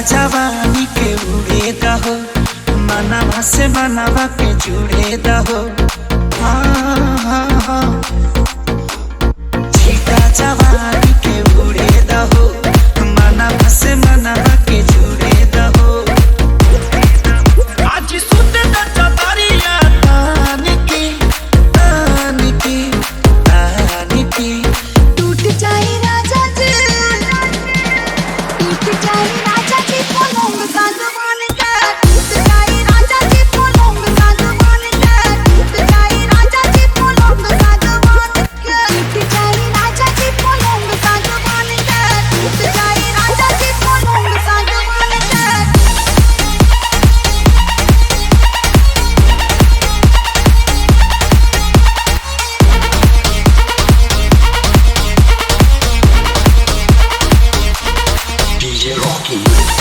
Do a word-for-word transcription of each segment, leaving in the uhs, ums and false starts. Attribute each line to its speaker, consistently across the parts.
Speaker 1: जवानी के उड़े दहो, मनवा से मनवा के जुड़े दहो। हाँ हाँ हाँ छीटा जवानी के उड़े दहो, मनवा से मनवा के जुड़े दहो। आज सुत द चतरिया तान की तान की तान की।
Speaker 2: टूट जाए राजा जी, टूट जाए राजा जी पलंग सागवान का, टूट जाए राजा जी पलंग सागवान का, टूट जाए राजा जी पलंग सागवान का, टूट जाए राजा जी पलंग सागवान का, टूट जाए राजा जी पलंग सागवान का।
Speaker 1: डीजे रॉकी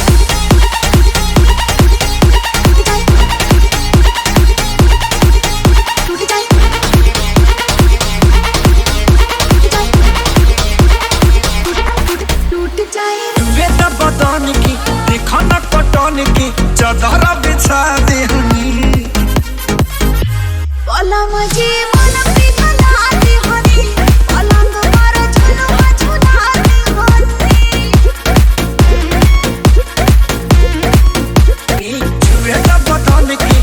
Speaker 1: तुहे त बदन की देखा न कटन की चदर बिछा दे हनी।
Speaker 2: पलंग जी मन पिघला दे हनी, पलंग पर झुलुआ झुला दे हनी।
Speaker 1: तुहे त बदन की